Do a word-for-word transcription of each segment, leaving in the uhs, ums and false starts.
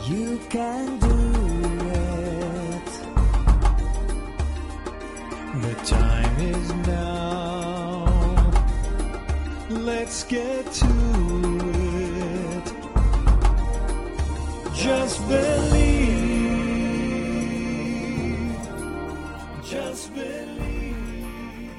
You can do it. The time is now. Let's get to it. Just believe. Just believe.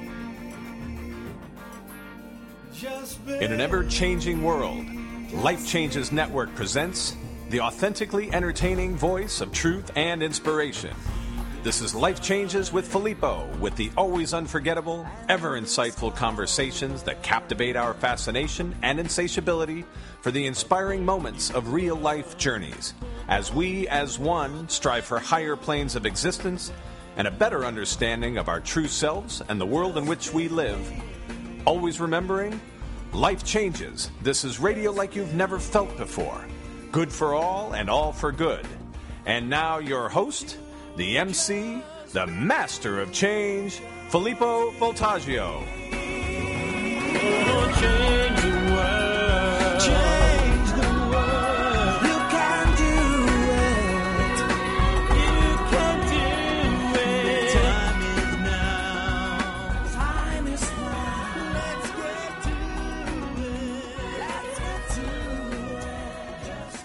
Just believe. In an ever-changing world, Life Changes Network presents the authentically entertaining voice of truth and inspiration. This is Life Changes with Filippo, with the always unforgettable, ever insightful conversations that captivate our fascination and insatiability for the inspiring moments of real-life journeys, as we, as one, strive for higher planes of existence and a better understanding of our true selves and the world in which we live. Always remembering, life changes. This is radio like you've never felt before. Good for all and all for good. And now your host, the M C, the master of change, Filippo Voltaggio. Oh, change the world. Change the world. You can do it. You can do it. The time is now. Time is now. Let's get to it. Let's get to it. Just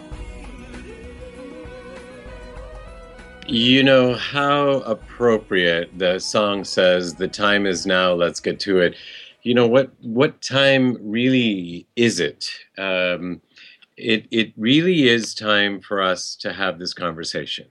You know how appropriate the song says, the time is now, let's get to it. You know, what what time really is it? Um, it, it really is time for us to have this conversation.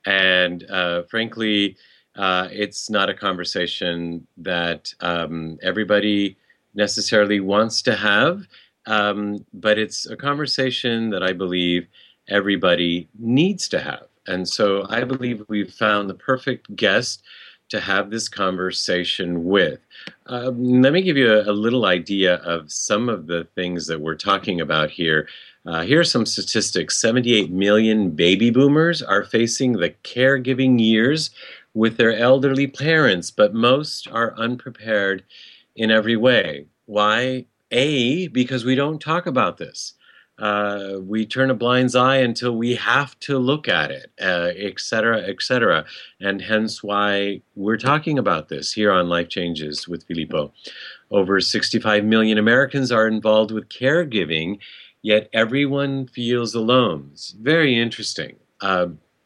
And uh, frankly, uh, it's not a conversation that um, everybody necessarily wants to have, um, but it's a conversation that I believe everybody needs to have. And so I believe we've found the perfect guest to have this conversation with. Um, let me give you a, a little idea of some of the things that we're talking about here. Uh, here are some statistics. seventy-eight million baby boomers are facing the caregiving years with their elderly parents, but most are unprepared in every way. Why? A, because we don't talk about this. Uh, we turn a blind eye until we have to look at it, uh, et cetera, et cetera. And hence why we're talking about this here on Life Changes with Filippo. Over sixty-five million Americans are involved with caregiving, yet everyone feels alone. It's very interesting. Uh,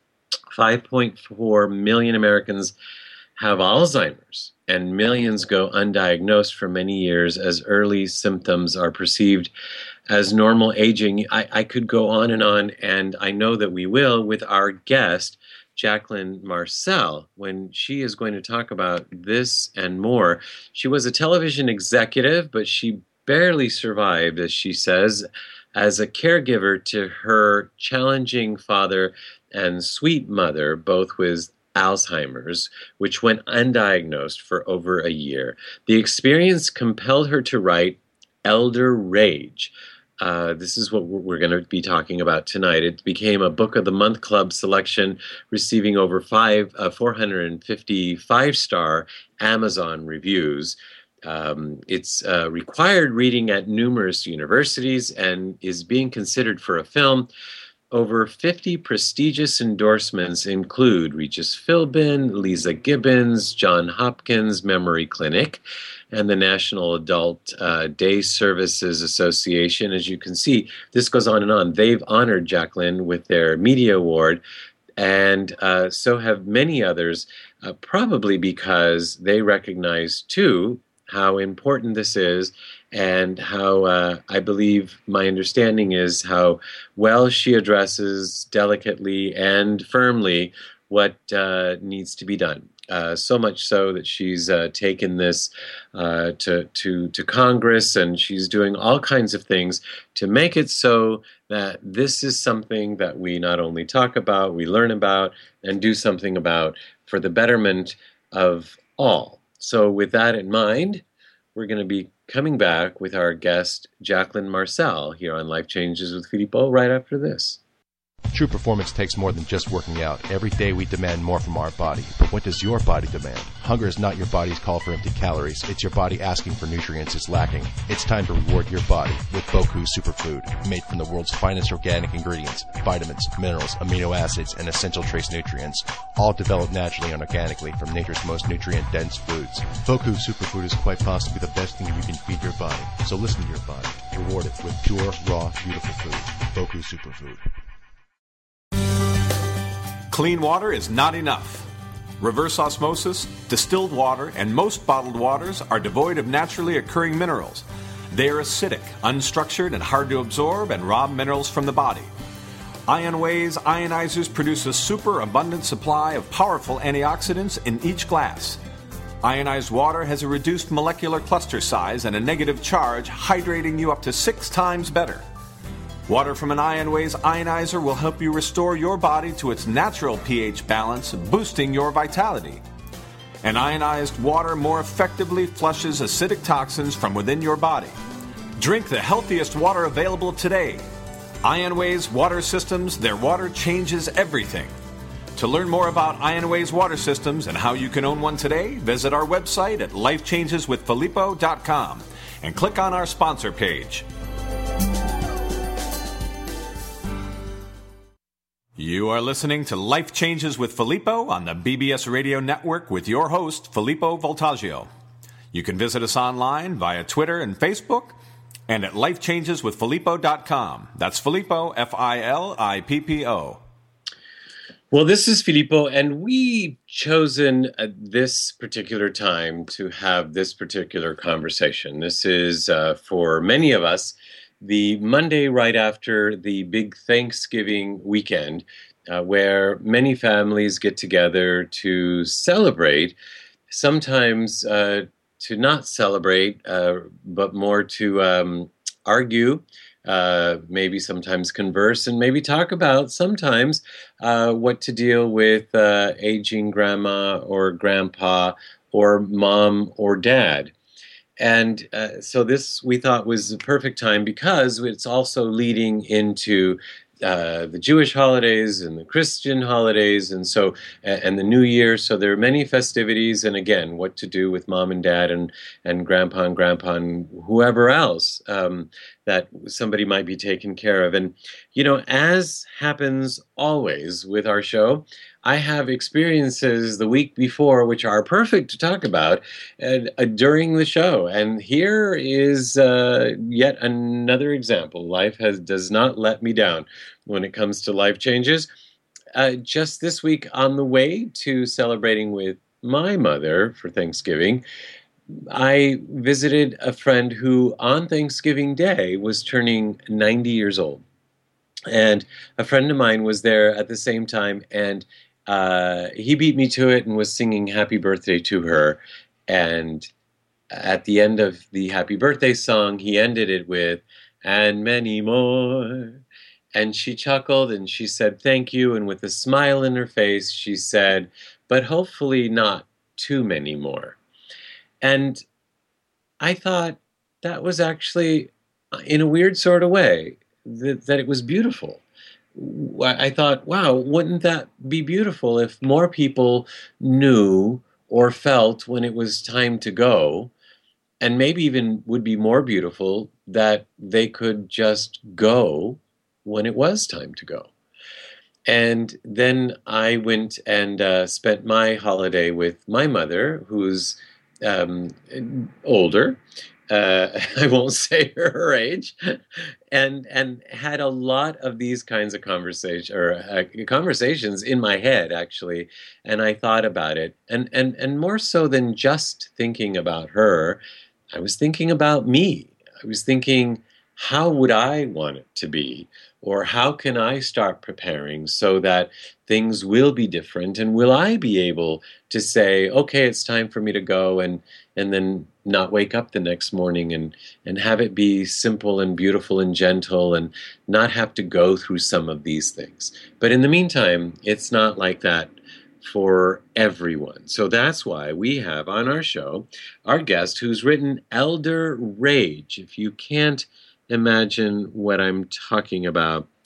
five point four million Americans have Alzheimer's, and millions go undiagnosed for many years as early symptoms are perceived as normal aging. I, I could go on and on, and I know that we will with our guest, Jacqueline Marcel, when she is going to talk about this and more. She was a television executive, but she barely survived, as she says, as a caregiver to her challenging father and sweet mother, both with Alzheimer's, which went undiagnosed for over a year. The experience compelled her to write Elder Rage. Uh, this is what we're going to be talking about tonight. It became a Book of the Month Club selection, receiving over five, uh, four hundred fifty five-star Amazon reviews. Um, it's uh, required reading at numerous universities and is being considered for a film. Over fifty prestigious endorsements include Regis Philbin, Lisa Gibbons, John Hopkins Memory Clinic, and the National Adult uh, Day Services Association. As you can see, this goes on and on. They've honored Jacqueline with their media award, and uh, so have many others, uh, probably because they recognize, too, how important this is, and how uh, I believe my understanding is how well she addresses delicately and firmly what uh, needs to be done. Uh, so much so that she's uh, taken this uh, to, to, to Congress, and she's doing all kinds of things to make it so that this is something that we not only talk about, we learn about, and do something about for the betterment of all. So with that in mind, we're going to be coming back with our guest, Jacqueline Marcel, here on Life Changes with Filippo, right after this. True performance takes more than just working out. Every day we demand more from our body. But what does your body demand? Hunger is not your body's call for empty calories. It's your body asking for nutrients it's lacking. It's time to reward your body with Boku Superfood, made from the world's finest organic ingredients, vitamins, minerals, amino acids, and essential trace nutrients, all developed naturally and organically from nature's most nutrient-dense foods. Boku Superfood is quite possibly the best thing you can feed your body. So listen to your body. Reward it with pure, raw, beautiful food. Boku Superfood. Clean water is not enough. Reverse osmosis, distilled water, and most bottled waters are devoid of naturally occurring minerals. They are acidic, unstructured, and hard to absorb and rob minerals from the body. IonWay's ionizers produce a super abundant supply of powerful antioxidants in each glass. Ionized water has a reduced molecular cluster size and a negative charge, hydrating you up to six times better. Water from an IonWay's ionizer will help you restore your body to its natural pH balance, boosting your vitality. And ionized water more effectively flushes acidic toxins from within your body. Drink the healthiest water available today. IonWay's water systems, their water changes everything. To learn more about IonWay's water systems and how you can own one today, visit our website at life changes with filippo dot com and click on our sponsor page. You are listening to Life Changes with Filippo on the B B S Radio Network with your host, Filippo Voltaggio. You can visit us online via Twitter and Facebook and at life changes with filippo dot com. That's Filippo, F I L I P P O. Well, this is Filippo, and we've chosen uh, this particular time to have this particular conversation. This is, uh, for many of us, the Monday right after the big Thanksgiving weekend, uh, where many families get together to celebrate, sometimes uh, to not celebrate, uh, but more to um, argue, uh, maybe sometimes converse, and maybe talk about sometimes uh, what to deal with uh, aging grandma or grandpa or mom or dad. And uh, so this, we thought, was the perfect time because it's also leading into uh, the Jewish holidays and the Christian holidays, and so and the New Year. So there are many festivities, and again, what to do with mom and dad and and grandpa and grandpa and whoever else um, that somebody might be taken care of. And you know, as happens always with our show, I have experiences the week before which are perfect to talk about uh, during the show. And here is uh, yet another example. Life has does not let me down when it comes to life changes. Uh, just this week, on the way to celebrating with my mother for Thanksgiving, I visited a friend who on Thanksgiving Day was turning ninety years old. And a friend of mine was there at the same time, and Uh, he beat me to it and was singing happy birthday to her. And at the end of the happy birthday song, he ended it with, "and many more." And she chuckled and she said, "Thank you." And with a smile in her face, she said, "but hopefully not too many more." And I thought that was actually, in a weird sort of way, that, that it was beautiful. I thought, wow, wouldn't that be beautiful if more people knew or felt when it was time to go, and maybe even would be more beautiful that they could just go when it was time to go. And then I went and uh, spent my holiday with my mother, who's um, older. Uh, I won't say her age, and and had a lot of these kinds of conversation or uh, conversations in my head actually, and I thought about it, and and and more so than just thinking about her, I was thinking about me. I was thinking, how would I want it to be, or how can I start preparing so that things will be different, and will I be able to say, okay, it's time for me to go, and and then not wake up the next morning and, and have it be simple and beautiful and gentle and not have to go through some of these things. But in the meantime, it's not like that for everyone. So that's why we have on our show our guest who's written Elder Rage. If you can't imagine what I'm talking about,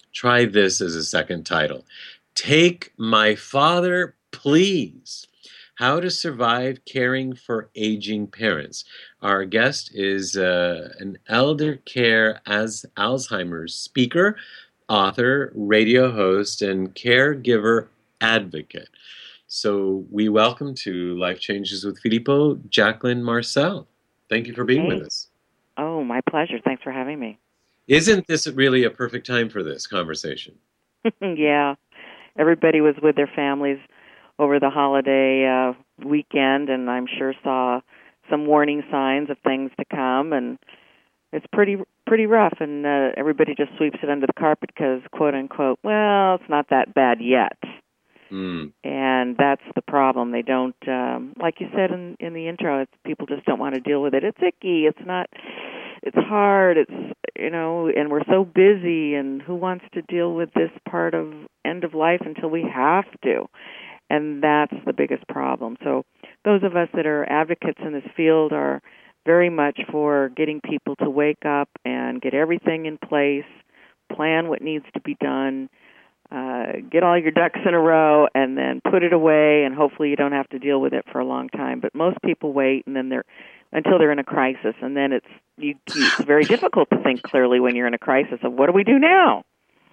try this as a second title. Take My Father, Please. How to Survive Caring for Aging Parents. Our guest is uh, an elder care as Alzheimer's speaker, author, radio host, and caregiver advocate. So we welcome to Life Changes with Filippo, Jacqueline Marcel. Thank you for being Hey. with us. Oh, my pleasure. Thanks for having me. Isn't this really a perfect time for this conversation? Yeah. Everybody was with their families over the holiday uh, weekend, and I'm sure saw some warning signs of things to come, and it's pretty pretty rough, and uh, everybody just sweeps it under the carpet because, quote unquote, well, it's not that bad yet. Mm. And that's the problem. They don't, um, like you said in, in the intro, it's, people just don't want to deal with it. It's icky. It's not, it's hard. It's, you know, and we're so busy, and who wants to deal with this part of end of life until we have to? And that's the biggest problem. So those of us that are advocates in this field are very much for getting people to wake up and get everything in place, plan what needs to be done, uh, get all your ducks in a row, and then put it away, and hopefully you don't have to deal with it for a long time. But most people wait, and then they're until they're in a crisis, and then it's you, it's very difficult to think clearly when you're in a crisis of what do we do now?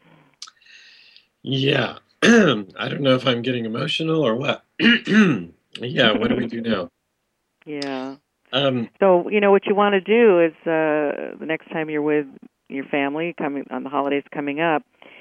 Yeah. I don't know if I'm getting emotional or what. Yeah, what do we do now? Yeah. Um, So, you know, what you want to do is uh, the next time you're with your family coming on the holidays coming up,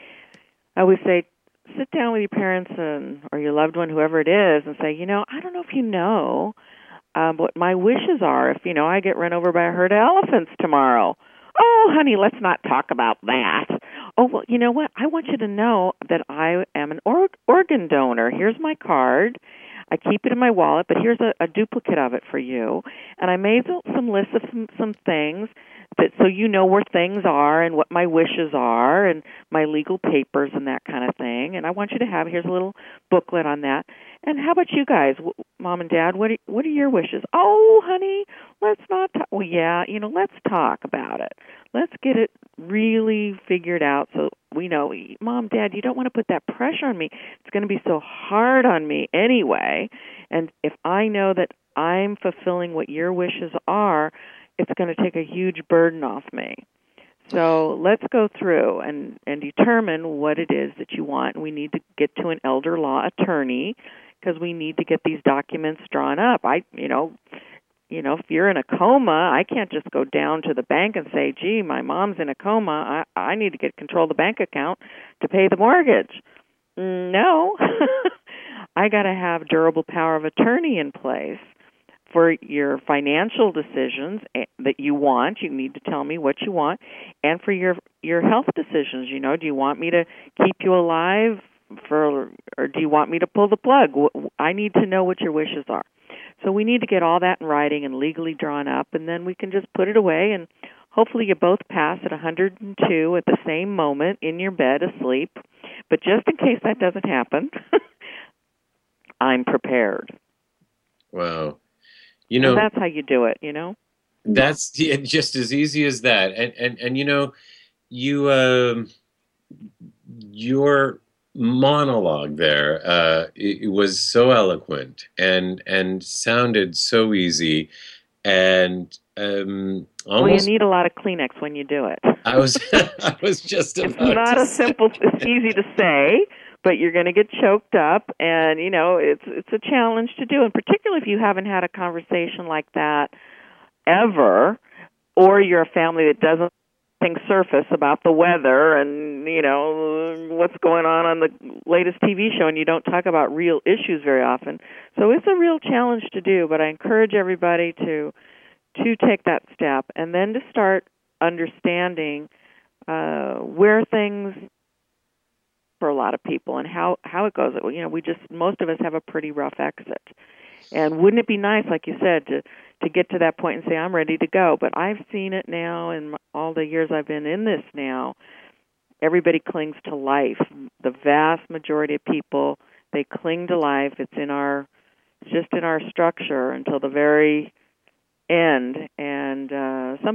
I always say, sit down with your parents and or your loved one, whoever it is, and say, you know, I don't know if you know um, what my wishes are if, you know, I get run over by a herd of elephants tomorrow. Oh, honey, let's not talk about that. Oh, well, you know what? I want you to know that I am an or- organ donor. Here's my card. I keep it in my wallet, but here's a, a duplicate of it for you. And I made some lists of some, some things that so you know where things are and what my wishes are and my legal papers and that kind of thing. And I want you to have, here's a little booklet on that. And how about you guys, Mom and Dad, what are, what are your wishes? Oh, honey, let's not talk. Well, yeah, you know, let's talk about it. Let's get it really figured out so we know, Mom, Dad, you don't want to put that pressure on me. It's going to be so hard on me anyway. And if I know that I'm fulfilling what your wishes are, it's going to take a huge burden off me. So let's go through and, and determine what it is that you want. And we need to get to an elder law attorney because we need to get these documents drawn up. I, you know, you know, if you're in a coma, I can't just go down to the bank and say, gee, my mom's in a coma. I, I need to get control of the bank account to pay the mortgage. No. I got to have durable power of attorney in place for your financial decisions that you want. You need to tell me what you want. And for your your health decisions, you know, do you want me to keep you alive for, or do you want me to pull the plug? I need to know what your wishes are. So we need to get all that in writing and legally drawn up, and then we can just put it away, and hopefully you both pass at one hundred two at the same moment in your bed asleep. But just in case that doesn't happen, I'm prepared. Wow. You know, and that's how you do it, you know? That's yeah, just as easy as that. And, and, and you know, you, um, your monologue there, uh, it, it was so eloquent and, and sounded so easy and, um, almost. Well, you need a lot of Kleenex when you do it. I was, I was just about It's not to a say. simple, it's easy to say, but you're going to get choked up, and, you know, it's it's a challenge to do, and particularly if you haven't had a conversation like that ever, or you're a family that doesn't think surface about the weather and, you know, what's going on on the latest T V show, and you don't talk about real issues very often. So it's a real challenge to do, but I encourage everybody to to take that step and then to start understanding uh, where things for a lot of people and how, how it goes. You know, we just, most of us have a pretty rough exit. And wouldn't it be nice, like you said, to, to get to that point and say, I'm ready to go? But I've seen it now in all the years I've been in this now. Everybody clings to life. The vast majority of people, they cling to life. It's in our, it's just in our structure until the very end. And uh, some people,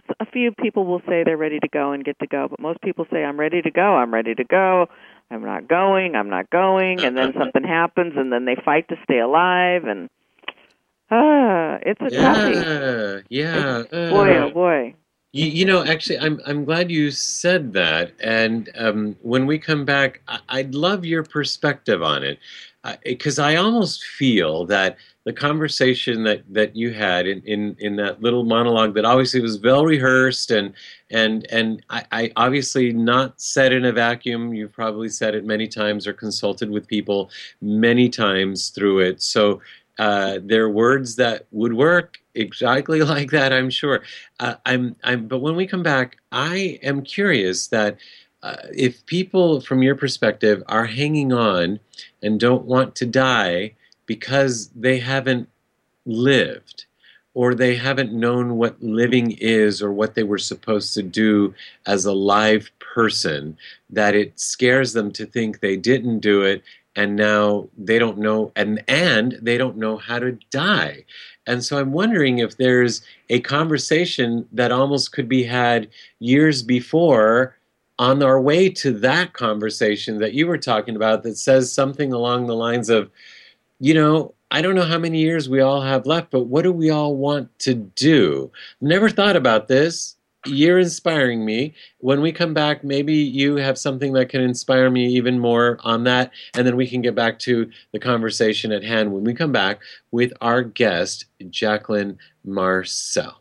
a few people will say they're ready to go and get to go, but most people say, I'm ready to go, I'm ready to go, I'm not going, I'm not going, and then something happens, and then they fight to stay alive, and ah, it's a Yeah, toughie. yeah. It's, boy, uh, oh boy. You, you know, actually, I'm I'm glad you said that. And um, when we come back, I, I'd love your perspective on it, because I almost feel that the conversation that, that you had in, in, in that little monologue that obviously was well rehearsed and and and I, I obviously not said in a vacuum. You've probably said it many times or consulted with people many times through it. So uh, there are words that would work exactly like that, I'm sure. Uh, I'm, I'm, but when we come back, I am curious that uh, if people, from your perspective, are hanging on and don't want to die because they haven't lived, or they haven't known what living is or what they were supposed to do as a live person, that it scares them to think they didn't do it, and now they don't know, and and they don't know how to die. And so I'm wondering if there's a conversation that almost could be had years before, on our way to that conversation that you were talking about, that says something along the lines of, you know, I don't know how many years we all have left, but what do we all want to do? Never thought about this. You're inspiring me. When we come back, maybe you have something that can inspire me even more on that, and then we can get back to the conversation at hand when we come back with our guest, Jacqueline Marcel.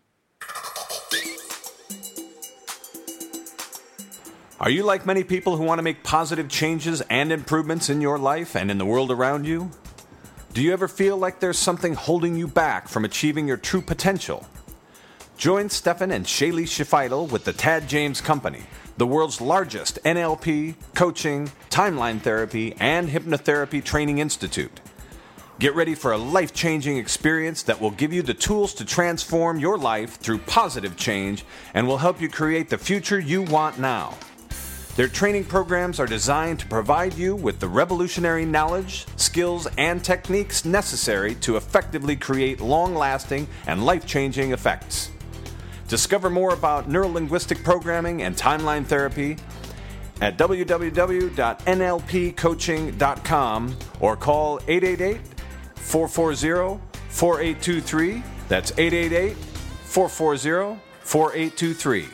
Are you like many people who want to make positive changes and improvements in your life and in the world around you? Do you ever feel like there's something holding you back from achieving your true potential? Join Stefan and Shaylee Shifidel with the Tad James Company, the world's largest N L P, coaching, timeline therapy, and hypnotherapy training institute. Get ready for a life-changing experience that will give you the tools to transform your life through positive change and will help you create the future you want now. Their training programs are designed to provide you with the revolutionary knowledge, skills, and techniques necessary to effectively create long-lasting and life-changing effects. Discover more about neurolinguistic programming and timeline therapy at w w w dot n l p coaching dot com or call eight eight eight, four four zero, four eight two three. That's eight eight eight, four four zero, four eight two three.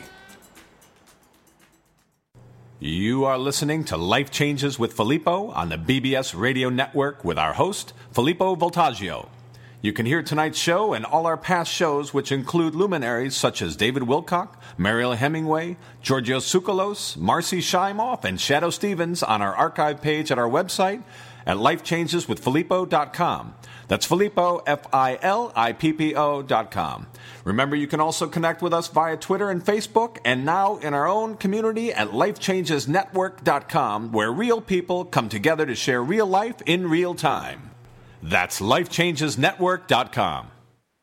You are listening to Life Changes with Filippo on the B B S Radio Network with our host, Filippo Voltaggio. You can hear tonight's show and all our past shows, which include luminaries such as David Wilcock, Mariel Hemingway, Giorgio Tsoukalos, Marcy Shimoff, and Shadow Stevens on our archive page at our website at life changes with filippo dot com. That's Filippo, F I L I P P O dot com. Remember, you can also connect with us via Twitter and Facebook, and now in our own community at life changes network dot com, where real people come together to share real life in real time. That's life changes network dot com.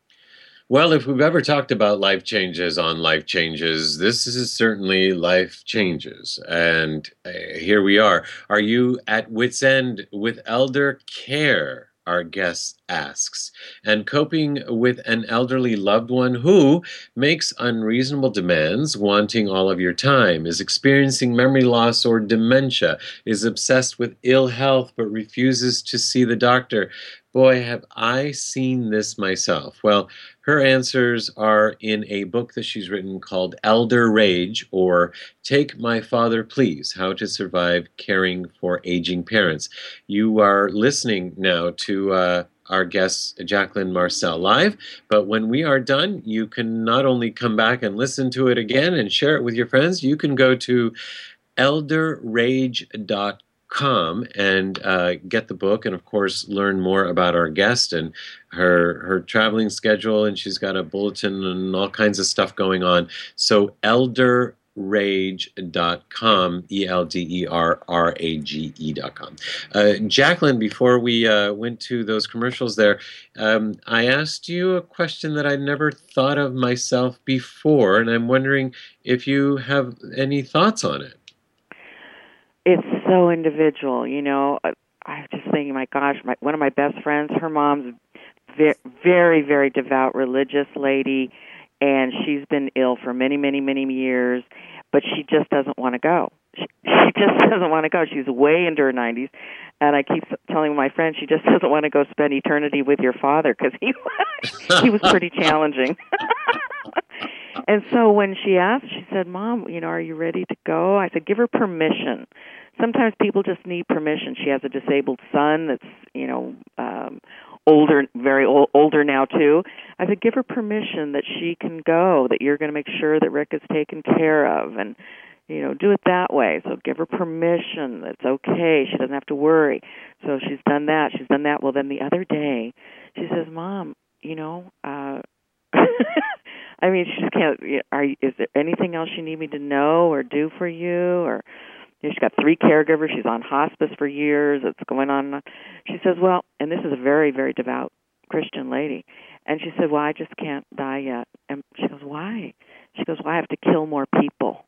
Well, if we've ever talked about life changes on Life Changes, this is certainly Life Changes. And uh, here we are. Are you at wit's end with elder care? Our guest asks. And coping with an elderly loved one who makes unreasonable demands, wanting all of your time, is experiencing memory loss or dementia, is obsessed with ill health but refuses to see the doctor. Boy, have I seen this myself. Well, her answers are in a book that she's written called Elder Rage, or Take My Father Please, How to Survive Caring for Aging Parents. You are listening now to uh, our guest, Jacqueline Marcel, live, but when we are done, you can not only come back and listen to it again and share it with your friends, you can go to elder rage dot com. Come and uh, get the book, and of course learn more about our guest and her her traveling schedule, and she's got a bulletin and all kinds of stuff going on. So elder rage dot com, E L D E R R A G E dot com. Uh, Jacqueline, before we uh, went to those commercials there, um, I asked you a question that I'd never thought of myself before, and I'm wondering if you have any thoughts on it. It's so individual, you know. I'm just thinking, my gosh, my, one of my best friends, her mom's very, very, very devout religious lady, and she's been ill for many, many, many years, but she just doesn't want to go. She, she just doesn't want to go. She's way into her nineties, and I keep telling my friend she just doesn't want to go spend eternity with your father because he he was pretty challenging. And so when she asked, she said, "Mom, you know, are you ready to go?" I said, "Give her permission." Sometimes people just need permission. She has a disabled son that's, you know, um, older, very old, older now too. I said, give her permission that she can go, that you're going to make sure that Rick is taken care of, and, you know, do it that way. So give her permission. It's okay. She doesn't have to worry. So she's done that. She's done that. Well, then the other day, she says, "Mom, you know, uh, I mean, she just can't, are, is there anything else you need me to know or do for you?" Or, you know, she's got three caregivers. She's on hospice for years. It's going on. She says, "Well," and this is a very, very devout Christian lady, and she said, "Well, I just can't die yet." And she goes, "Why?" She goes, "Well, I have to kill more people."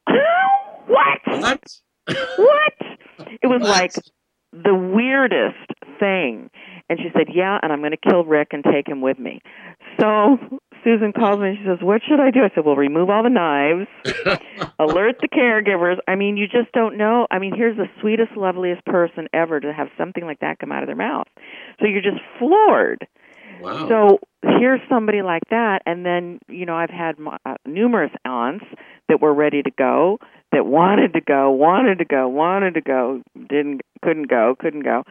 What? What? What? It was What? like the weirdest thing. And she said, "Yeah, and I'm going to kill Rick and take him with me." So Susan calls me and she says, "What should I do?" I said, "Well, remove all the knives, alert the caregivers." I mean, you just don't know. I mean, here's the sweetest, loveliest person ever to have something like that come out of their mouth. So you're just floored. Wow. So here's somebody like that, and then, you know, I've had my, uh, numerous aunts that were ready to go, that wanted to go, wanted to go, wanted to go, didn't, couldn't go, couldn't go.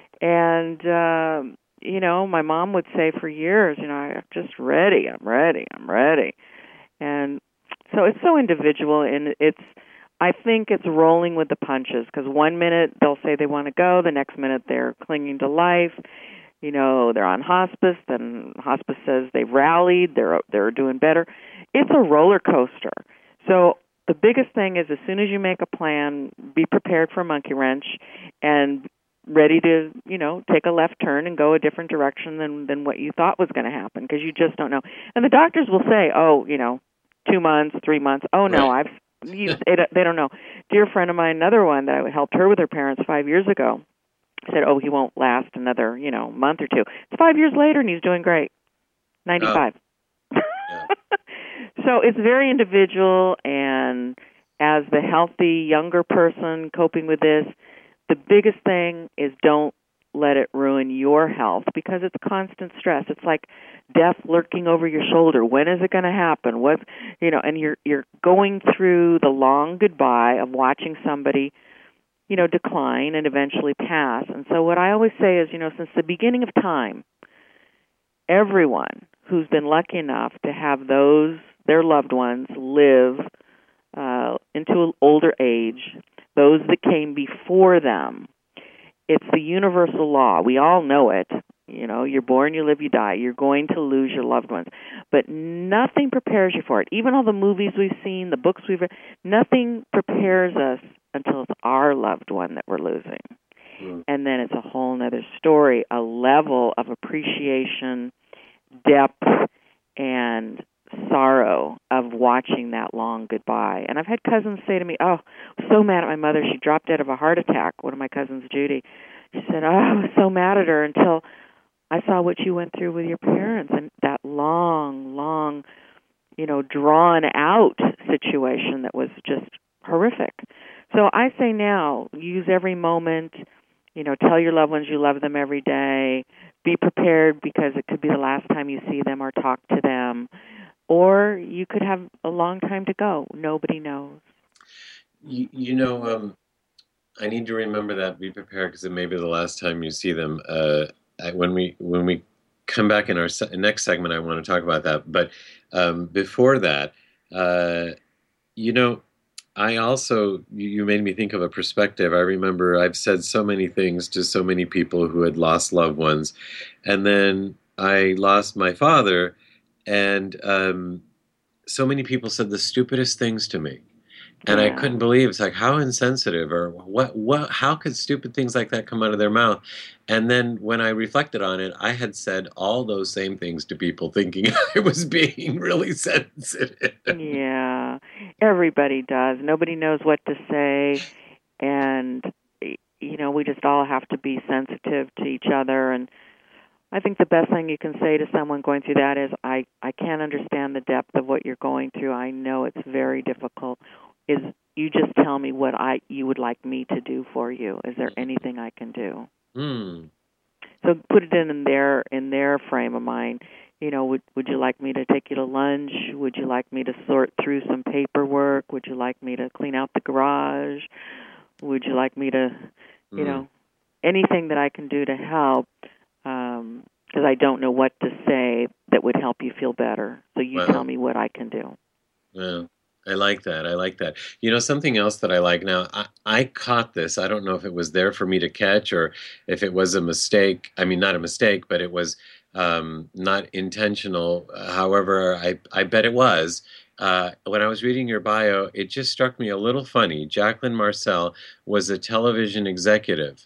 And, uh, you know, my mom would say for years, you know, "I'm just ready, I'm ready, I'm ready." And so it's so individual, and it's, I think it's rolling with the punches, because one minute they'll say they want to go, the next minute they're clinging to life. You know, they're on hospice, then hospice says they've rallied, they're they're doing better. It's a roller coaster. So the biggest thing is, as soon as you make a plan, be prepared for a monkey wrench and ready to, you know, take a left turn and go a different direction than, than what you thought was going to happen, because you just don't know. And the doctors will say, "Oh, you know, two months, three months. Oh, no, Right. I've you, they, don't, they don't know." Dear friend of mine, another one that I helped her with her parents five years ago, said, "Oh, he won't last another, you know, month or two." It's five years later, and he's doing great. ninety-five. Oh. Yeah. So it's very individual, and as the healthy younger person coping with this, the biggest thing is don't let it ruin your health, because it's constant stress. It's like death lurking over your shoulder. When is it going to happen? What, you know, and you're you're going through the long goodbye of watching somebody, you know, decline and eventually pass. And so what I always say is, you know, since the beginning of time, everyone who's been lucky enough to have those, their loved ones, live uh, into an older age, those that came before them, it's the universal law. We all know it. You know, you're born, you live, you die. You're going to lose your loved ones. But nothing prepares you for it. Even all the movies we've seen, the books we've read, nothing prepares us until it's our loved one that we're losing. Mm. And then it's a whole other story, a level of appreciation, depth, and sorrow of watching that long goodbye. And I've had cousins say to me, "Oh, I'm so mad at my mother. She dropped dead of a heart attack." One of my cousins, Judy, she said, "Oh, I was so mad at her until I saw what you went through with your parents, and that long, long, you know, drawn out situation that was just horrific." So I say now, use every moment, you know, tell your loved ones you love them every day. Be prepared, because it could be the last time you see them or talk to them. Or you could have a long time to go. Nobody knows. You, you know, um, I need to remember that. Be prepared, because it may be the last time you see them. Uh, I, when we when we come back in our se- next segment, I want to talk about that. But um, before that, uh, you know, I also, you, you made me think of a perspective. I remember I've said so many things to so many people who had lost loved ones, and then I lost my father. And um, so many people said the stupidest things to me, and Yeah. I couldn't believe. It's like, how insensitive, or what? What? How could stupid things like that come out of their mouth? And then when I reflected on it, I had said all those same things to people, thinking I was being really sensitive. Yeah, everybody does. Nobody knows what to say, and you know, we just all have to be sensitive to each other. And I think the best thing you can say to someone going through that is, I, I can't understand the depth of what you're going through. I know it's very difficult. Is you just tell me what I you would like me to do for you. Is there anything I can do? Mm. So put it in, in their in their frame of mind. You know, would would you like me to take you to lunch? Would you like me to sort through some paperwork? Would you like me to clean out the garage? Would you like me to, you Mm. know, anything that I can do to help? Um, because I don't know what to say that would help you feel better. So you Wow. tell me what I can do. Yeah, I like that. I like that. You know, something else that I like now, I, I caught this. I don't know if it was there for me to catch or if it was a mistake. I mean, not a mistake, but it was um, not intentional. However, I, I bet it was. Uh, when I was reading your bio, it just struck me a little funny. Jacqueline Marcel was a television executive.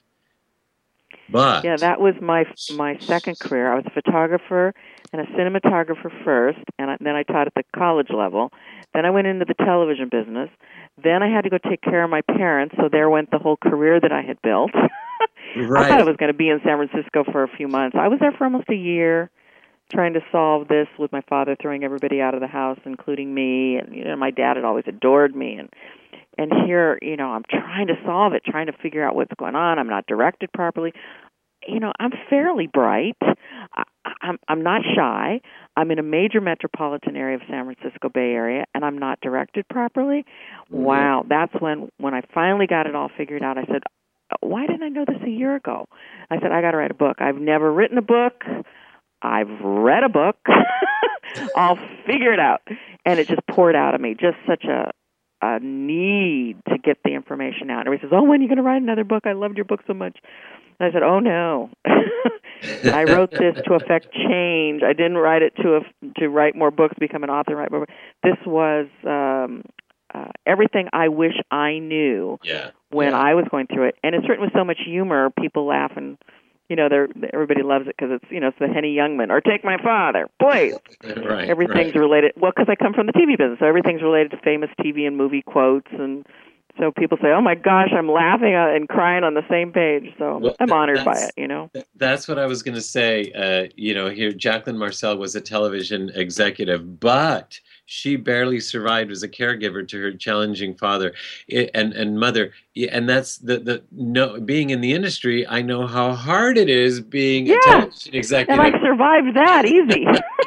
But Yeah, that was my my second career. I was a photographer and a cinematographer first, and I, then I taught at the college level. Then I went into the television business. Then I had to go take care of my parents, so there went the whole career that I had built. I Right. thought I was going to be in San Francisco for a few months. I was there for almost a year trying to solve this with my father throwing everybody out of the house, including me. And, you know, my dad had always adored me. And And here, you know, I'm trying to solve it, trying to figure out what's going on. I'm not directed properly. You know, I'm fairly bright. I, I'm I'm not shy. I'm in a major metropolitan area of San Francisco Bay Area, and I'm not directed properly. Mhm. Wow, that's when when I finally got it all figured out. I said, why didn't I know this a year ago? I said, I got to write a book. I've never written a book. I've read a book. I'll figure it out. And it just poured out of me, just such a a need to get the information out. Everybody says, oh, when are you going to write another book? I loved your book so much. And I said, oh, no. I wrote this to affect change. I didn't write it to to write more books, become an author, write more books. This was um, uh, everything I wish I knew Yeah. when yeah. I was going through it. And it's written with so much humor, people laugh, and, you know, they're, everybody loves it because it's, you know, it's the Henny Youngman, or Take My Father, please. Right. Everything's right. related. Well, because I come from the T V business, so everything's related to famous T V and movie quotes, and so people say, "Oh my gosh, I'm laughing and crying on the same page." So Well, I'm honored by that's- it. You know. That's what I was going to say. Uh, you know, here Jacqueline Marcel was a television executive, but she barely survived as a caregiver to her challenging father I- and and mother. I- And that's the the no being in the industry. I know how hard it is being Yeah. a television And executive. I survived that easy.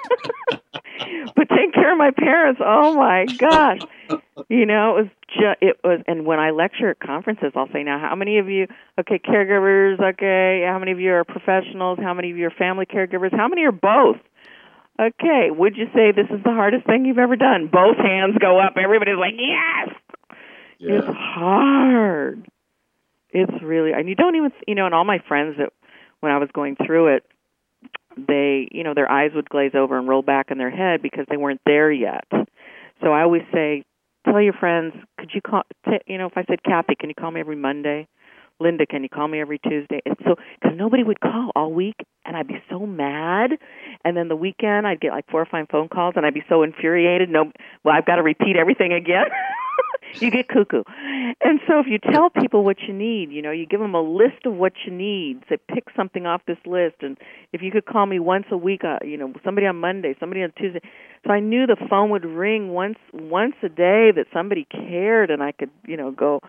But take care of my parents. Oh my gosh. You know, it was just, it was, and when I lecture at conferences, I'll say, now, how many of you, okay, caregivers, okay, how many of you are professionals, how many of you are family caregivers, how many are both? Okay, would you say this is the hardest thing you've ever done? Both hands go up. Everybody's like, yes! It's Yeah. hard. It's really, and you don't even, you know, and all my friends that, when I was going through it, they, you know, their eyes would glaze over and roll back in their head because they weren't there yet. So I always say, tell your friends, could you call, t- you know, if I said, Kathy, can you call me every Monday? Linda, can you call me every Tuesday? And so, because nobody would call all week, and I'd be so mad. And then the weekend, I'd get like four or five phone calls, and I'd be so infuriated. No, well, I've got to repeat everything again. You get cuckoo. And so if you tell people what you need, you know, you give them a list of what you need. Say, pick something off this list. And if you could call me once a week, uh, you know, somebody on Monday, somebody on Tuesday. So I knew the phone would ring once once a day, that somebody cared, and I could, you know, go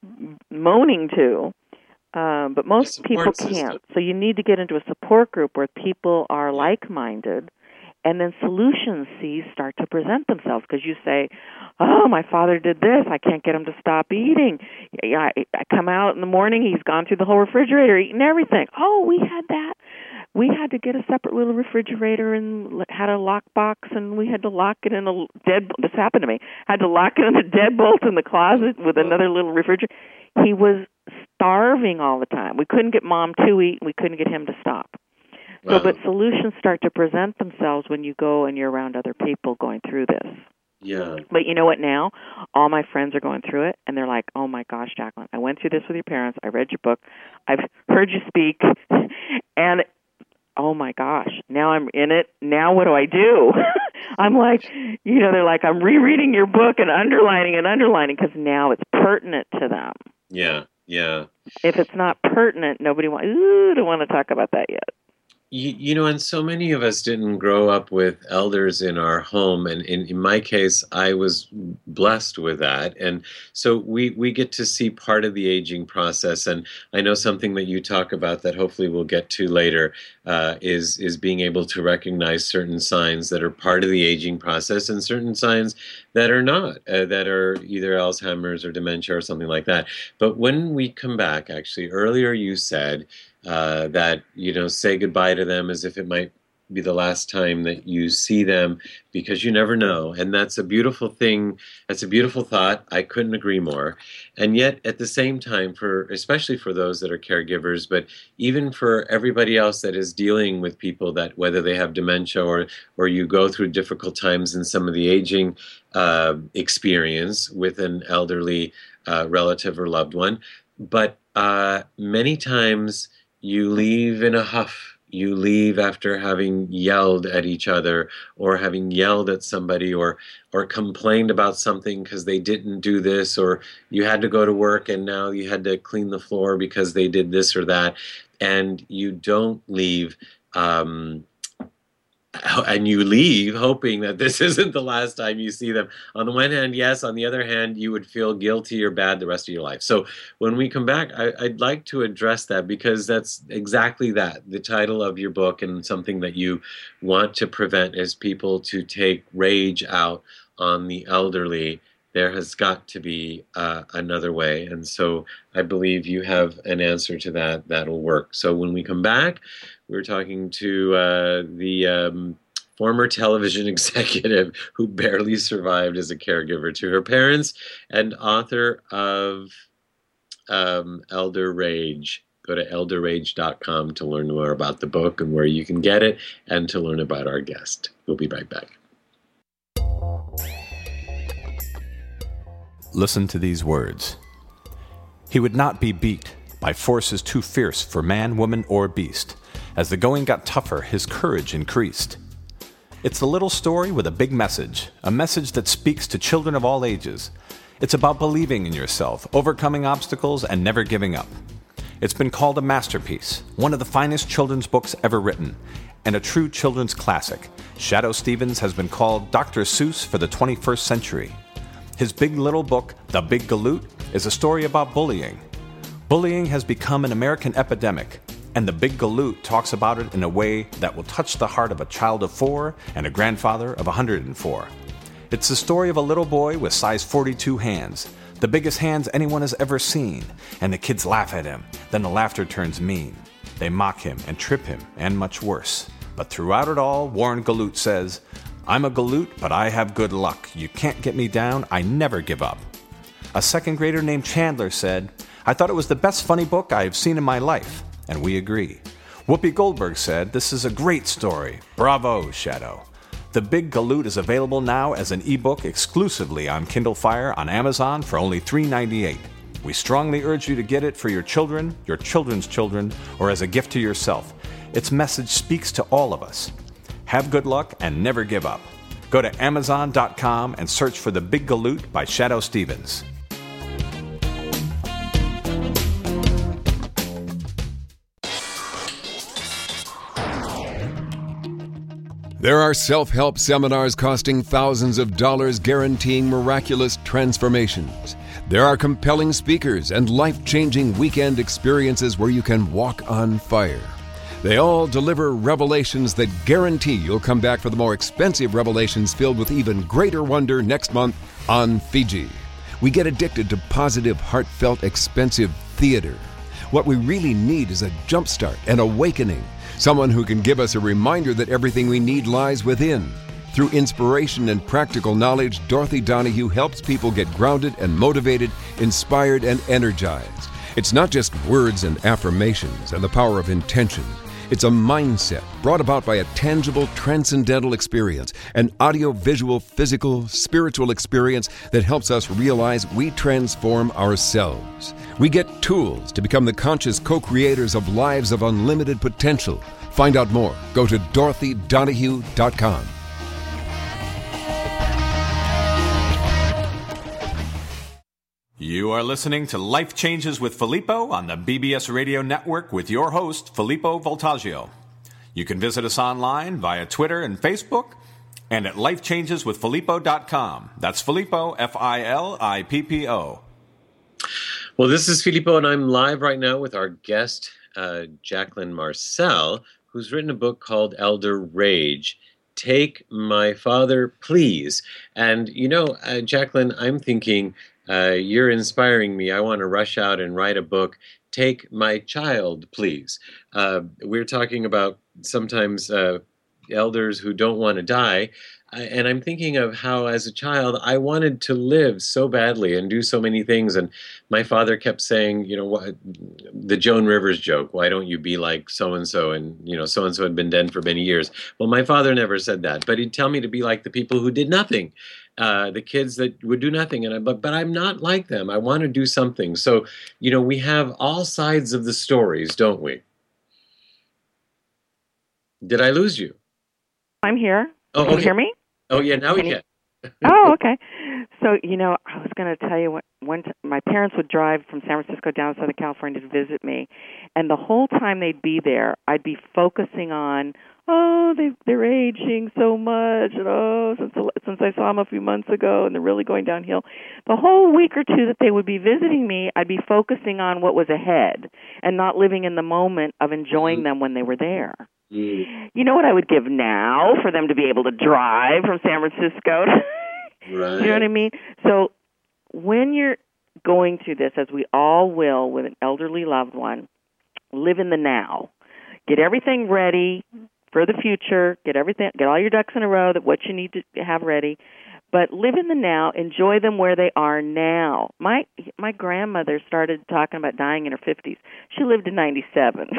moaning to. Um, but most support people system. can't. So you need to get into a support group where people are like-minded, and then solutions, see, start to present themselves, because you say, oh, my father did this. I can't get him to stop eating. I, I come out in the morning, he's gone through the whole refrigerator, eating everything. Oh, we had that. We had to get a separate little refrigerator and had a lock box, and we had to lock it in a dead, this happened to me, had to lock it in a deadbolt in the closet with another little refrigerator. He was starving all the time. We couldn't get Mom to eat, and we couldn't get him to stop. So, Wow. but solutions start to present themselves when you go and you're around other people going through this. Yeah. But you know what now? All my friends are going through it, and they're like, oh, my gosh, Jacqueline, I went through this with your parents. I read your book. I've heard you speak. And, oh, my gosh, now I'm in it. Now what do I do? I'm like, you know, they're like, I'm rereading your book and underlining and underlining, because now it's pertinent to them. Yeah. Yeah. If it's not pertinent, nobody wants, ooh, don't want to talk about that yet. You, you know, and so many of us didn't grow up with elders in our home, and in, in my case, I was blessed with that, and so we we get to see part of the aging process. And I know something that you talk about that hopefully we'll get to later uh, is is being able to recognize certain signs that are part of the aging process, and certain signs that are not, uh, that are either Alzheimer's or dementia or something like that. But when we come back, actually, earlier you said. Uh, that, you know, say goodbye to them as if it might be the last time that you see them, because you never know. And that's a beautiful thing. That's a beautiful thought. I couldn't agree more. And yet, at the same time, for especially for those that are caregivers, but even for everybody else that is dealing with people that, whether they have dementia or or you go through difficult times in some of the aging uh, experience with an elderly uh, relative or loved one, but uh, many times you leave in a huff. You leave after having yelled at each other, or having yelled at somebody, or or complained about something because they didn't do this, or you had to go to work and now you had to clean the floor because they did this or that, and you don't leave. Um, and you leave hoping that this isn't the last time you see them. On the one hand, yes. On the other hand, you would feel guilty or bad the rest of your life. So when we come back, I, I'd like to address that, because that's exactly that. The title of your book, and something that you want to prevent, is people to take rage out on the elderly. There has got to be uh, another way. And so I believe you have an answer to that that'll work. So when we come back, we're talking to uh, the um, former television executive who barely survived as a caregiver to her parents, and author of um, Elder Rage. Go to elder rage dot com to learn more about the book and where you can get it, and to learn about our guest. We'll be right back. Listen to these words. He would not be beat by forces too fierce for man, woman, or beast. As the going got tougher, his courage increased. It's a little story with a big message, a message that speaks to children of all ages. It's about believing in yourself, overcoming obstacles, and never giving up. It's been called a masterpiece, one of the finest children's books ever written, and a true children's classic. Shadoe Stevens has been called Doctor Seuss for the twenty-first century. His big little book, The Big Galoot, is a story about bullying. Bullying has become an American epidemic, and The Big Galoot talks about it in a way that will touch the heart of a child of four and a grandfather of one hundred four. It's the story of a little boy with size forty-two hands, the biggest hands anyone has ever seen, and the kids laugh at him. Then the laughter turns mean. They mock him and trip him, and much worse. But throughout it all, Warren Galoot says, "I'm a Galoot, but I have good luck. You can't get me down. I never give up." A second grader named Chandler said, "I thought it was the best funny book I have seen in my life." And we agree. Whoopi Goldberg said, "This is a great story. Bravo, Shadoe." The Big Galoot is available now as an ebook exclusively on Kindle Fire on Amazon for only three dollars and ninety-eight cents. We strongly urge you to get it for your children, your children's children, or as a gift to yourself. Its message speaks to all of us. Have good luck and never give up. Go to amazon dot com and search for The Big Galoot by Shadoe Stevens. There are self-help seminars costing thousands of dollars guaranteeing miraculous transformations. There are compelling speakers and life-changing weekend experiences where you can walk on fire. They all deliver revelations that guarantee you'll come back for the more expensive revelations filled with even greater wonder next month on Fiji. We get addicted to positive, heartfelt, expensive theater. What we really need is a jumpstart, an awakening. Someone who can give us a reminder that everything we need lies within. Through inspiration and practical knowledge, Dorothy Donahue helps people get grounded and motivated, inspired and energized. It's not just words and affirmations and the power of intention. It's a mindset brought about by a tangible, transcendental experience, an audio-visual, physical, spiritual experience that helps us realize we transform ourselves. We get tools to become the conscious co-creators of lives of unlimited potential. Find out more. Go to dorothy donahue dot com. You are listening to Life Changes with Filippo on the B B S Radio Network with your host, Filippo Voltaggio. You can visit us online via Twitter and Facebook and at life changes with filippo dot com. That's Filippo, F I L I P P O. Well, this is Filippo, and I'm live right now with our guest, uh, Jacqueline Marcel, who's written a book called Elder Rage. Take My Father, Please. And, you know, uh, Jacqueline, I'm thinking uh, you're inspiring me. I want to rush out and write a book. Take My Child, Please. Uh, we're talking about sometimes uh, elders who don't want to die. And I'm thinking of how, as a child, I wanted to live so badly and do so many things. And my father kept saying, you know, what, the Joan Rivers joke, why don't you be like so-and-so? And, you know, so-and-so had been dead for many years. Well, my father never said that, but he'd tell me to be like the people who did nothing, uh, the kids that would do nothing. And I, but, but I'm not like them. I want to do something. So, you know, we have all sides of the stories, don't we? Did I lose you? I'm here. Oh, Can you okay. hear me? Oh, yeah, now we Can you- can. Oh, okay. So, you know, I was going to tell you, when, when t- my parents would drive from San Francisco down to Southern California to visit me, and the whole time they'd be there, I'd be focusing on, oh, they, they're aging so much, and oh, since, since I saw them a few months ago, and they're really going downhill. The whole week or two that they would be visiting me, I'd be focusing on what was ahead and not living in the moment of enjoying them when they were there. Mm, You know what I would give now for them to be able to drive from San Francisco? right. You know what I mean? So when you're going through this, as we all will with an elderly loved one, live in the now. Get everything ready for the future. Get everything, get all your ducks in a row, that what you need to have ready. But live in the now. Enjoy them where they are now. My my grandmother started talking about dying in her fifties. She lived to ninety-seven.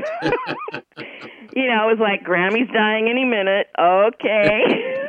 You know, it was like, Grammy's dying any minute. Okay.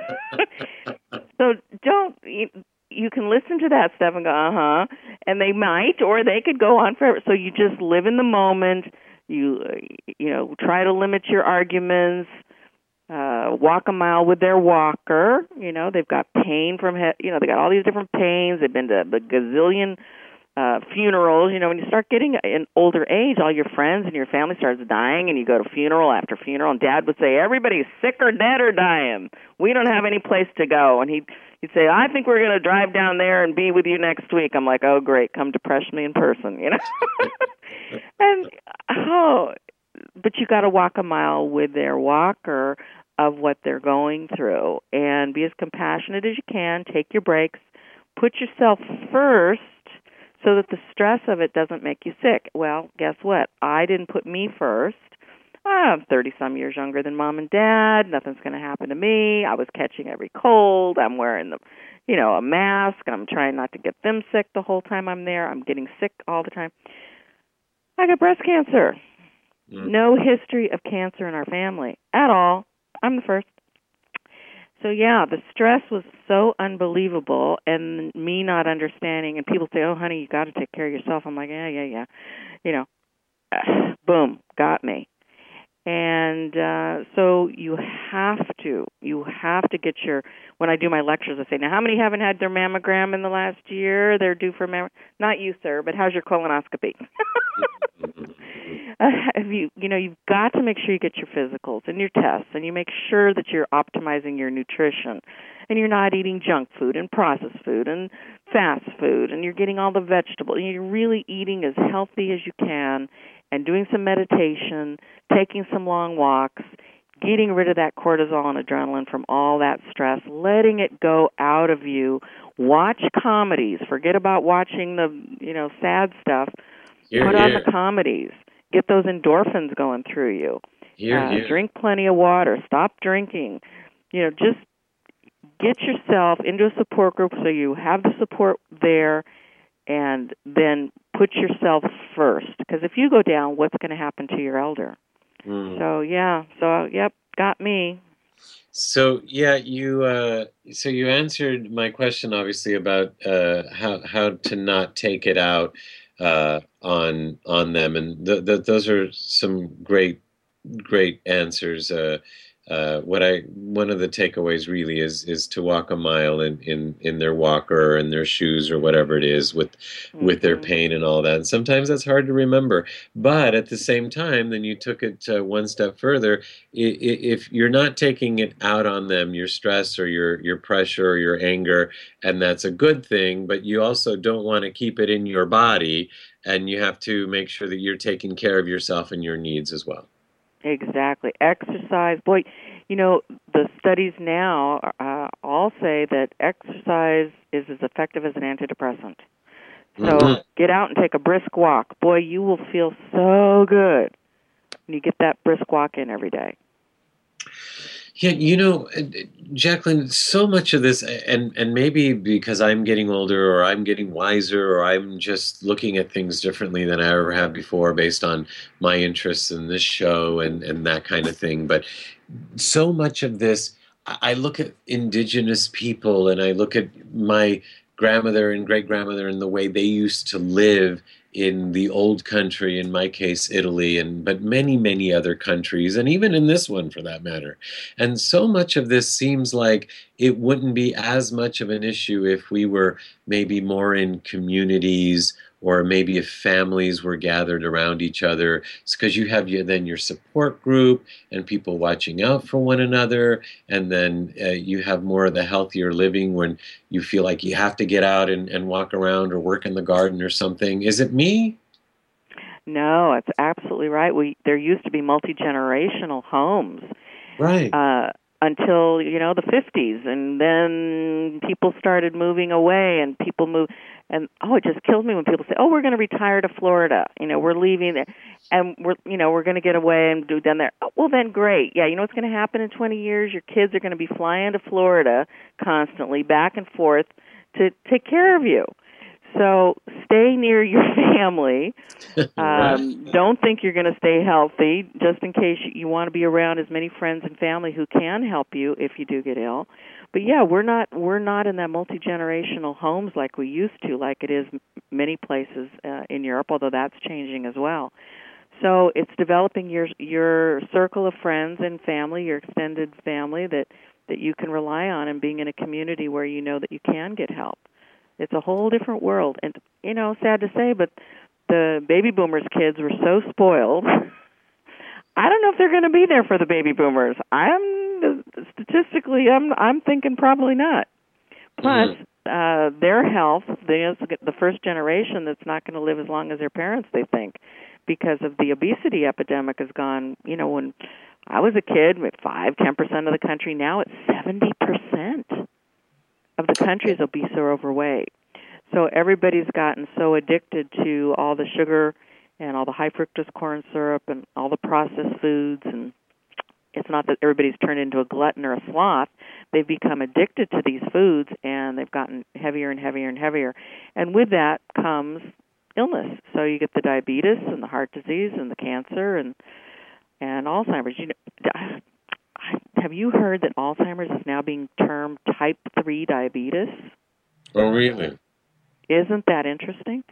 So don't, you, you can listen to that stuff and go, uh-huh, and they might, or they could go on forever. So you just live in the moment. You, uh, you know, try to limit your arguments. Uh, walk a mile with their walker. You know, they've got pain from, he- you know, they got all these different pains. They've been to the gazillion uh, funerals. You know, when you start getting an older age, all your friends and your family starts dying, and you go to funeral after funeral, and Dad would say, everybody's sick or dead or dying. We don't have any place to go. And he'd, he'd say, I think we're going to drive down there and be with you next week. I'm like, oh, great, come depress me in person, you know. And, oh, but you got to walk a mile with their walker of what they're going through, and be as compassionate as you can. Take your breaks. Put yourself first so that the stress of it doesn't make you sick. Well, guess what? I didn't put me first. I'm thirty-some years younger than Mom and Dad. Nothing's going to happen to me. I was catching every cold. I'm wearing the, you know, a mask. I'm trying not to get them sick the whole time I'm there. I'm getting sick all the time. I got breast cancer. Mm. No history of cancer in our family at all. I'm the first. So, yeah, the stress was so unbelievable, and me not understanding, and people say, oh, honey, you got to take care of yourself. I'm like, yeah, yeah, yeah. You know, uh, boom, got me. And uh, so you have to, you have to get your, when I do my lectures, I say, now, how many haven't had their mammogram in the last year? They're due for mammogram. Not you, sir, but how's your colonoscopy? uh, have you, you know, you've got to make sure you get your physicals and your tests, and you make sure that you're optimizing your nutrition, and you're not eating junk food and processed food and fast food, and you're getting all the vegetables, and you're really eating as healthy as you can, and doing some meditation, taking some long walks, getting rid of that cortisol and adrenaline from all that stress, letting it go out of you. Watch comedies. Forget about watching the, you know, sad stuff. Here, Put on here. the comedies. Get those endorphins going through you. Here, uh, here. Drink plenty of water. Stop drinking. You know, just get yourself into a support group so you have the support there, and then put yourself first. Because if you go down, what's going to happen to your elder? Mm. So, yeah. So, yep, got me. So yeah, you uh, so you answered my question, obviously, about uh, how how to not take it out uh, on on them, and th- th- those are some great great answers. Uh, Uh, what I one of the takeaways really is is to walk a mile in, in, in their walker or in their shoes or whatever it is with Mm-hmm. with their pain and all that. And sometimes that's hard to remember. But at the same time, then you took it uh, one step further. I- i- If you're not taking it out on them, your stress or your your pressure or your anger, and that's a good thing. But you also don't want to keep it in your body, and you have to make sure that you're taking care of yourself and your needs as well. Exactly. Exercise. Boy, you know, the studies now uh, all say that exercise is as effective as an antidepressant. So Mhm. get out and take a brisk walk. Boy, you will feel so good when you get that brisk walk in every day. Yeah, you know, uh, Jacqueline, so much of this, and and maybe because I'm getting older, or I'm getting wiser, or I'm just looking at things differently than I ever have before, based on my interests in this show and and that kind of thing. But so much of this, I I look at indigenous people, and I look at my grandmother and great grandmother and the way they used to live in the old country, in my case, Italy, and but many, many other countries, and even in this one for that matter. And so much of this seems like it wouldn't be as much of an issue if we were maybe more in communities, or maybe if families were gathered around each other. It's because you have your, then your support group and people watching out for one another, and then uh, you have more of the healthier living when you feel like you have to get out and, and walk around or work in the garden or something. Is it me? No, it's absolutely right. We there used to be multi-generational homes. Right. Uh, until, you know, the fifties, and then people started moving away, and people move, and oh, it just kills me when people say, "Oh, we're going to retire to Florida. You know, we're leaving there, and we're, you know, we're going to get away and do down there." Oh, well, then great, yeah. You know what's going to happen in twenty years? Your kids are going to be flying to Florida constantly, back and forth, to take care of you. So stay near your family. Um, don't think you're going to stay healthy, just in case you, you want to be around as many friends and family who can help you if you do get ill. But yeah, we're not we're not in that multi-generational homes like we used to, like it is many places uh, in Europe, although that's changing as well. So it's developing your your circle of friends and family, your extended family that, that you can rely on, and being in a community where you know that you can get help. It's a whole different world. And, you know, sad to say, but the baby boomers' kids were so spoiled. I don't know if they're going to be there for the baby boomers. I'm statistically, I'm I'm thinking probably not. Plus, mm-hmm. uh, their health, the the first generation that's not going to live as long as their parents, they think, because of the obesity epidemic has gone. You know, when I was a kid, five, ten percent of the country. Now it's seventy percent of the country is obese or overweight. So everybody's gotten so addicted to all the sugar and all the high fructose corn syrup and all the processed foods, and it's not that everybody's turned into a glutton or a sloth. They've become addicted to these foods, and they've gotten heavier and heavier and heavier. And with that comes illness. So you get the diabetes and the heart disease and the cancer and and Alzheimer's. You know, have you heard that Alzheimer's is now being termed type three diabetes? Oh, really? Isn't that interesting?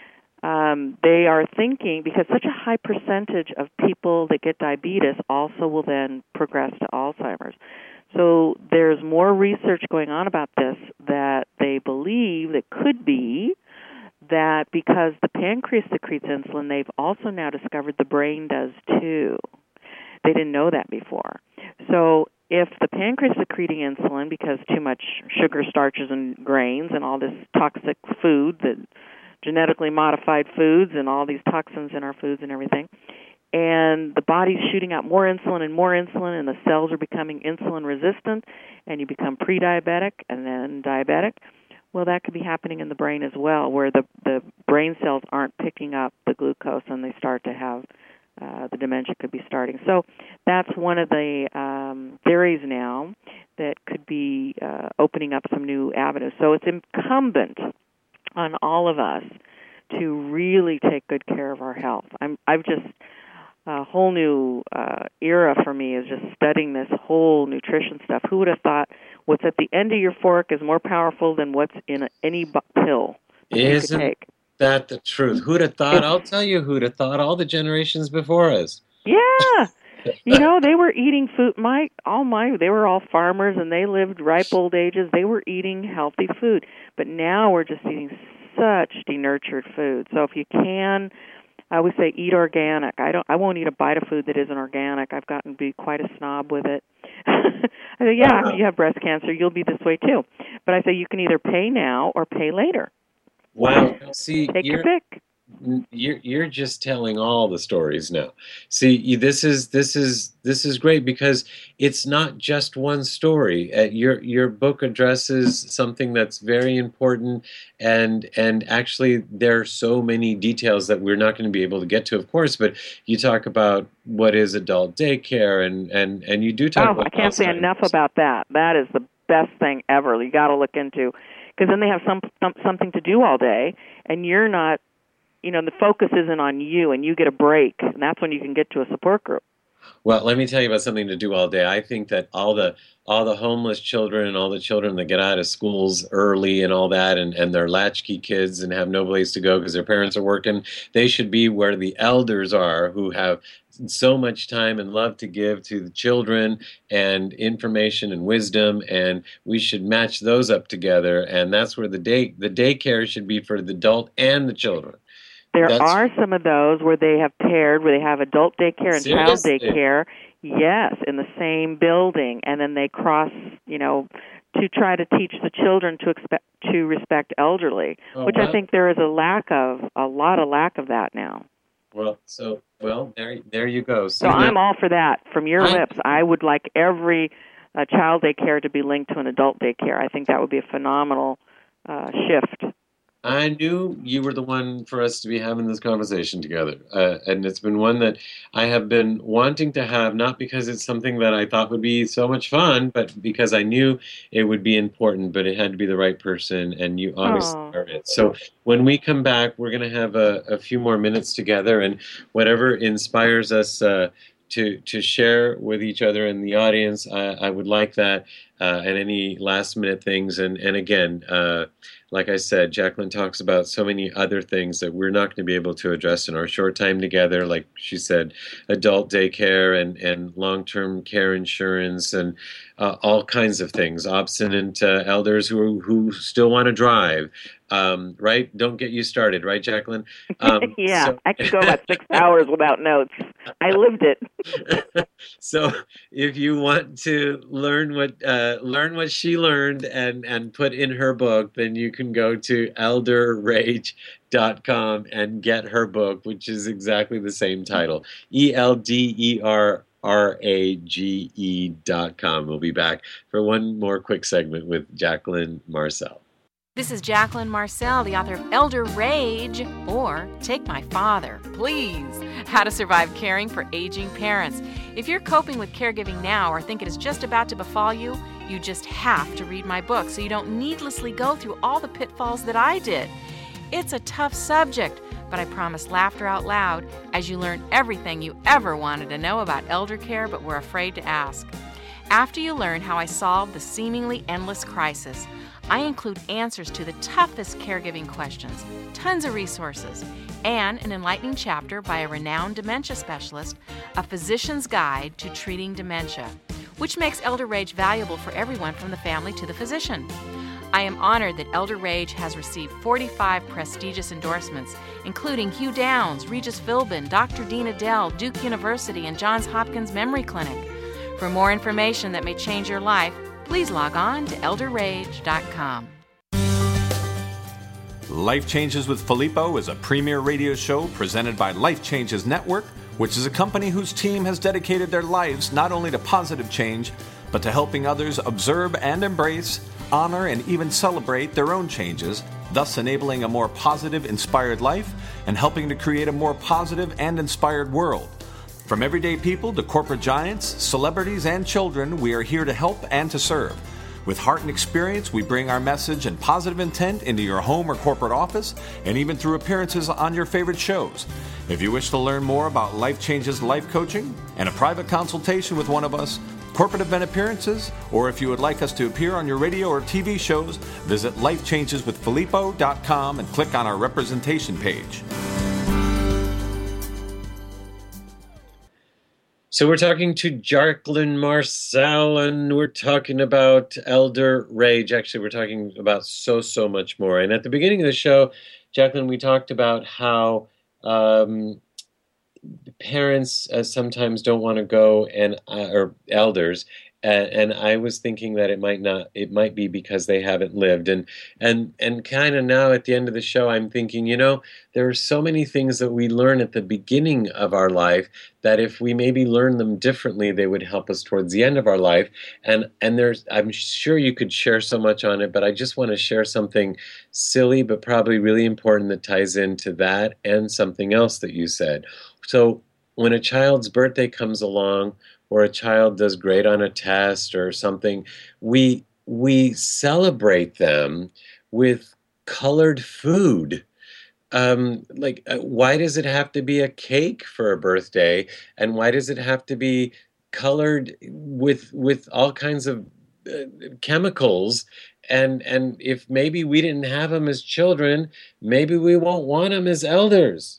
Um, they are thinking, because such a high percentage of people that get diabetes also will then progress to Alzheimer's. So there's more research going on about this, that they believe that could be that because the pancreas secretes insulin, they've also now discovered the brain does too. They didn't know that before. So if the pancreas secreting insulin, because too much sugar, starches, and grains and all this toxic food, that genetically modified foods and all these toxins in our foods and everything, and the body's shooting out more insulin and more insulin, and the cells are becoming insulin resistant, and you become pre-diabetic and then diabetic, well, that could be happening in the brain as well, where the, the brain cells aren't picking up the glucose and they start to have Uh, the dementia could be starting. So that's one of the um, theories now that could be uh, opening up some new avenues. So it's incumbent on all of us to really take good care of our health. I'm, I've just, a whole new uh, era for me is just studying this whole nutrition stuff. Who would have thought what's at the end of your fork is more powerful than what's in a, any bu- pill that you could take? That the truth? Who'd have thought? I'll tell you who'd have thought. All the generations before us. Yeah. You know, they were eating food. My, all my, they were all farmers, and they lived ripe old ages. They were eating healthy food. But now we're just eating such denatured food. So if you can, I would say eat organic. I don't. I won't eat a bite of food that isn't organic. I've gotten to be quite a snob with it. I say, yeah, Uh-huh. if you have breast cancer, you'll be this way too. But I say you can either pay now or pay later. Wow. See, Take you're, your pick. you're you're just telling all the stories now. See, you- this is this is this is great because it's not just one story. Uh, your your book addresses something that's very important, and and actually there are so many details that we're not going to be able to get to, of course. But you talk about what is adult daycare, and and and you do talk Oh, about I can't say Alzheimer's. enough about that. That is the best thing ever. You got to look into, because then they have some, some something to do all day, and you're not. You know, the focus isn't on you, and you get a break, and that's when you can get to a support group. Well, let me tell you about something to do all day. I think that all the all the homeless children and all the children that get out of schools early and all that, and, and they're latchkey kids and have no place to go because their parents are working, they should be where the elders are, who have so much time and love to give to the children and information and wisdom, and we should match those up together. And that's where the day the daycare should be for the adult and the children. There That's- are some of those where they have paired, where they have adult daycare and child Seriously? daycare, yes, in the same building, and then they cross, you know, to try to teach the children to expect to respect elderly, Oh, which wow. I think there is a lack of, a lot of lack of that now. Well, so well there there you go. So I'm all for that. From your I- lips, I would like every uh, child daycare to be linked to an adult daycare. I think that would be a phenomenal uh, shift. I knew you were the one for us to be having this conversation together. Uh, and it's been one that I have been wanting to have, not because it's something that I thought would be so much fun, but because I knew it would be important, but it had to be the right person, and you obviously Aw. are it. So when we come back, we're going to have a, a few more minutes together, and whatever inspires us uh, to to share with each other and the audience, I, I would like that, uh, and any last minute things. And, and again, uh, like I said, Jacqueline talks about so many other things that we're not going to be able to address in our short time together. Like she said, adult daycare and, and long-term care insurance and uh, all kinds of things. Obstinate uh, elders who who still want to drive, um, right? Don't get you started, right, Jacqueline? Um, yeah, so- I could go about six hours without notes. I lived it. So if you want to learn what uh, learn what she learned and, and put in her book, then you can go to elder rage dot com and get her book, which is exactly the same title, E L D E R R A G E dot com. We'll be back for one more quick segment with Jacqueline Marcel. This is Jacqueline Marcel, the author of Elder Rage, or Take My Father, Please, How to Survive Caring for Aging Parents. If you're coping with caregiving now or think it is just about to befall you, you just have to read my book so you don't needlessly go through all the pitfalls that I did. It's a tough subject, but I promise laughter out loud as you learn everything you ever wanted to know about elder care but were afraid to ask. After you learn how I solved the seemingly endless crisis, I include answers to the toughest caregiving questions, tons of resources, and an enlightening chapter by a renowned dementia specialist, A Physician's Guide to Treating Dementia, which makes Elder Rage valuable for everyone from the family to the physician. I am honored that Elder Rage has received forty-five prestigious endorsements, including Hugh Downs, Regis Philbin, Doctor Dean Adele, Duke University, and Johns Hopkins Memory Clinic. For more information that may change your life, please log on to elder rage dot com. Life Changes with Filippo is a premier radio show presented by Life Changes Network, which is a company whose team has dedicated their lives not only to positive change, but to helping others observe and embrace, honor, and even celebrate their own changes, thus enabling a more positive, inspired life and helping to create a more positive and inspired world. From everyday people to corporate giants, celebrities, and children, we are here to help and to serve. With heart and experience, we bring our message and positive intent into your home or corporate office, and even through appearances on your favorite shows. If you wish to learn more about Life Changes Life Coaching and a private consultation with one of us, corporate event appearances, or if you would like us to appear on your radio or T V shows, visit life changes with filippo dot com and click on our representation page. So we're talking to Jacqueline Marcel, and we're talking about elder rage. Actually, we're talking about so, so much more. And at the beginning of the show, Jacqueline, we talked about how um, parents uh, sometimes don't want to go, and uh, or elders, and, and I was thinking that it might not, it might be because they haven't lived, and and and kind of now at the end of the show, I'm thinking, you know, there are so many things that we learn at the beginning of our life that if we maybe learn them differently, they would help us towards the end of our life. And and there's, I'm sure you could share so much on it, but I just want to share something silly, but probably really important that ties into that and something else that you said. So when a child's birthday comes along, or a child does great on a test or something, we we celebrate them with colored food. Um, like, uh, why does it have to be a cake for a birthday, and why does it have to be colored with with all kinds of uh, chemicals? And and if maybe we didn't have them as children, maybe we won't want them as elders.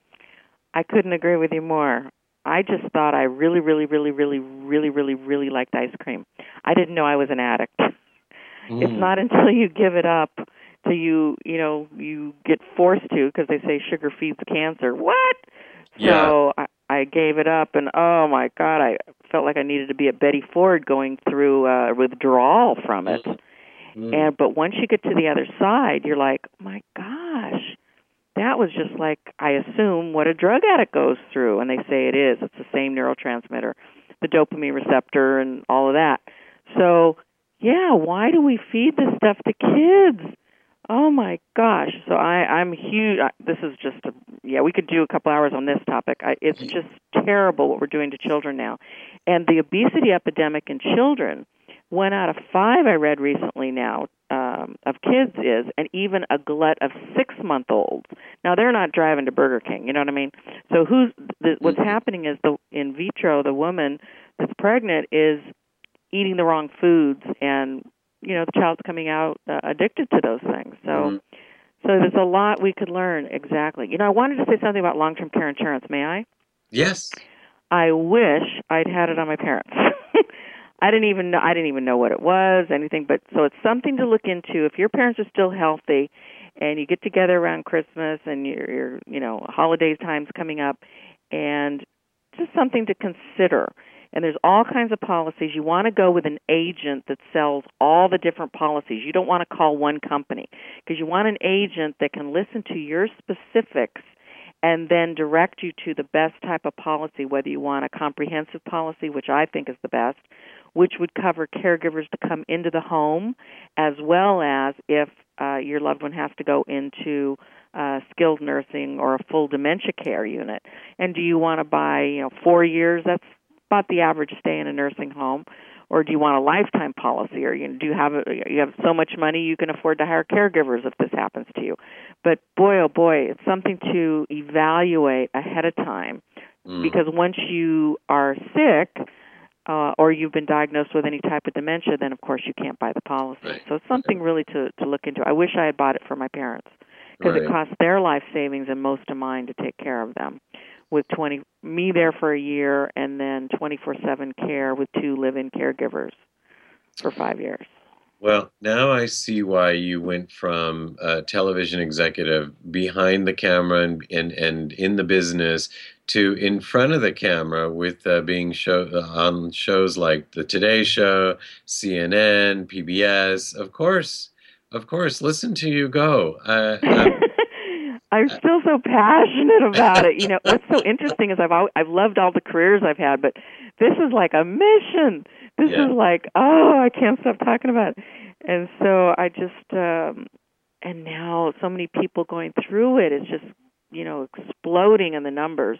I couldn't agree with you more. I just thought I really, really, really, really, really, really, really liked ice cream. I didn't know I was an addict. Mm. It's not until you give it up till you, you know, you get forced to, because they say sugar feeds cancer. What? Yeah. So I, I gave it up, and oh my God, I felt like I needed to be a Betty Ford going through uh, withdrawal from it. Mm. And but once you get to the other side, you're like, my gosh. That was just like, I assume, what a drug addict goes through, and they say it is. It's the same neurotransmitter, the dopamine receptor and all of that. So, yeah, why do we feed this stuff to kids? Oh, my gosh. So I, I'm huge. This is just, a, yeah, we could do a couple hours on this topic. I, it's just terrible what we're doing to children now. And the obesity epidemic in children, one out of five I read recently now, Um, of kids is, and even a glut of six-month-olds. Now, they're not driving to Burger King, you know what I mean? So who's the, what's happening is the in vitro, the woman that's pregnant is eating the wrong foods, and, you know, the child's coming out uh, addicted to those things. So mm-hmm. so there's a lot we could learn, exactly. You know, I wanted to say something about long-term care insurance. May I? Yes. I wish I'd had it on my parents. I didn't even know, I didn't even know what it was, anything, but so it's something to look into. If your parents are still healthy and you get together around Christmas and your, your you know, holiday time's coming up, and just something to consider. And there's all kinds of policies. You want to go with an agent that sells all the different policies. You don't want to call one company, because you want an agent that can listen to your specifics and then direct you to the best type of policy, whether you want a comprehensive policy, which I think is the best, which would cover caregivers to come into the home, as well as if uh, your loved one has to go into uh, skilled nursing or a full dementia care unit. And do you want to buy, you know, four years? That's about the average stay in a nursing home. Or do you want a lifetime policy? Or you know, do you have a, you have so much money you can afford to hire caregivers if this happens to you? But boy, oh boy, it's something to evaluate ahead of time, mm. because once you are sick, Uh, or you've been diagnosed with any type of dementia, then, of course, you can't buy the policy. Right. So it's something really to, to look into. I wish I had bought it for my parents, because right. it cost their life savings and most of mine to take care of them, with twenty me there for a year and then twenty-four seven care with two live-in caregivers for five years. Well, now I see why you went from a television executive behind the camera and, and, and in the business to in front of the camera with uh, being show, uh, on shows like The Today Show, C N N, P B S. Of course, of course, listen to you go. Uh, I'm still so passionate about it. You know, what's so interesting is I've always, I've loved all the careers I've had, but this is like a mission. This yeah. is like, oh, I can't stop talking about it. And so I just, um, and now so many people going through it. It's just, you know, exploding in the numbers.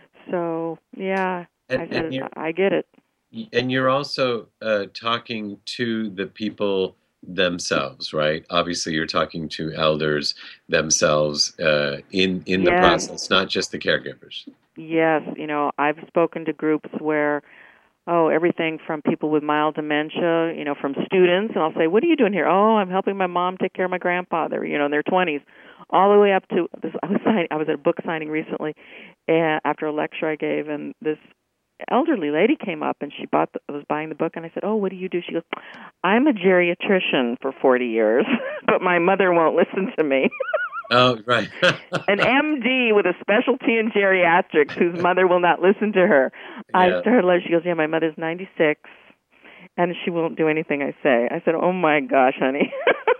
So, yeah, and, I, said, I get it. And you're also uh, talking to the people themselves, right? Obviously, you're talking to elders themselves uh, in, in the yes. process, not just the caregivers. Yes. You know, I've spoken to groups where, oh, everything from people with mild dementia, you know, from students, and I'll say, what are you doing here? Oh, I'm helping my mom take care of my grandpa. They're, you know, in their twenties, all the way up to this. I was signing, I was at a book signing recently, uh, after a lecture I gave, and this elderly lady came up and she bought the, was buying the book, and I said, "Oh, what do you do?" She goes, "I'm a geriatrician for forty years, but my mother won't listen to me." Oh, right. An M D with a specialty in geriatrics whose mother will not listen to her. I Yeah. started laughing. She goes, "Yeah, my mother's ninety-six, and she won't do anything I say." I said, "Oh my gosh, honey."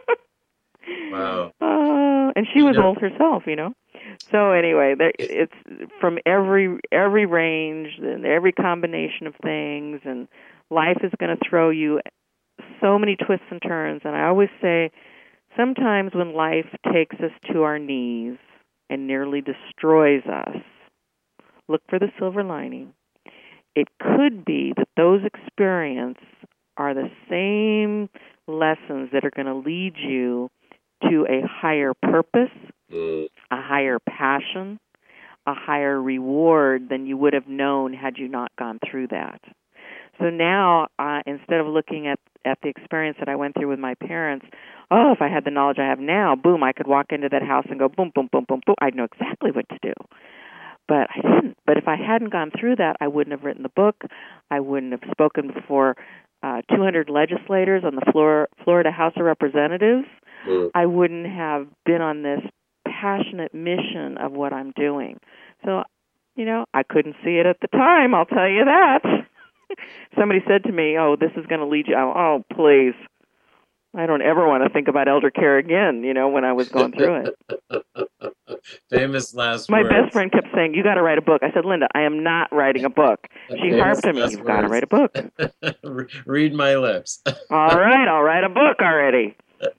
Wow. Uh, and she was Yeah. old herself, you know. So anyway, there, it's from every every range and every combination of things, and life is going to throw you so many twists and turns. And I always say, sometimes when life takes us to our knees and nearly destroys us, look for the silver lining. It could be that those experiences are the same lessons that are going to lead you to a higher purpose, Mm. a higher passion, a higher reward than you would have known had you not gone through that. So now, uh, instead of looking at, at the experience that I went through with my parents, oh, if I had the knowledge I have now, boom, I could walk into that house and go boom, boom, boom, boom, boom. I'd know exactly what to do. But I didn't. But if I hadn't gone through that, I wouldn't have written the book. I wouldn't have spoken before uh, two hundred legislators on the floor, Florida House of Representatives. Mm. I wouldn't have been on this passionate mission of what I'm doing. So, you know, I couldn't see it at the time, I'll tell you that. Somebody said to me, "Oh, this is going to lead you." Oh, please. I don't ever want to think about elder care again, you know, when I was going through it. Famous last My words. best friend kept saying, "You got to write a book." I said, "Linda, I am not writing a book." She Famous harped on me, last "You've got to words. write a book." Re- Read my lips. All right, I'll write a book already.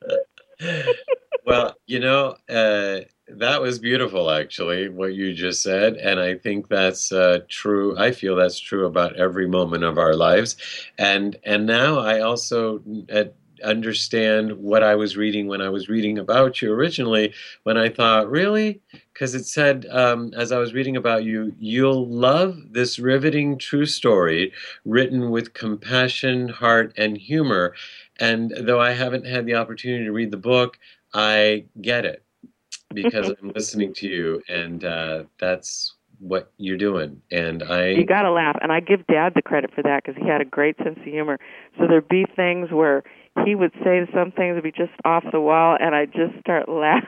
Well, you know, uh, that was beautiful, actually, what you just said. And I think that's uh, true. I feel that's true about every moment of our lives. And and now I also uh, understand what I was reading when I was reading about you originally, when I thought, really? Because it said, um, as I was reading about you, you'll love this riveting true story written with compassion, heart, and humor. And though I haven't had the opportunity to read the book, I get it because I'm listening to you, and uh, that's what you're doing. And I, You got to laugh. And I give Dad the credit for that because he had a great sense of humor. So there'd be things where he would say some things would be just off the wall, and I'd just start laughing.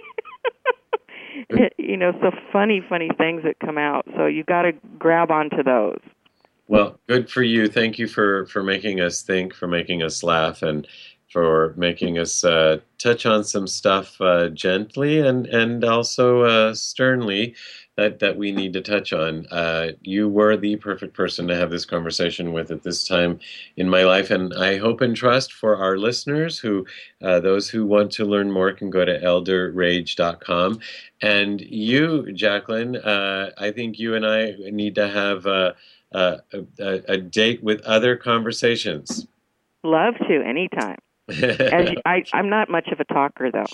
It, you know, so funny, funny things that come out. So you got to grab onto those. well, good for you. Thank you for, for making us think, for making us laugh, and for making us uh, touch on some stuff uh, gently and, and also uh, sternly that, that we need to touch on. Uh, you were the perfect person to have this conversation with at this time in my life, and I hope and trust for our listeners, who uh, those who want to learn more can go to elder rage dot com. And you, Jacqueline, uh, I think you and I need to have uh, a, a, a date with other conversations. Love to, anytime. As you, I, I'm not much of a talker, though.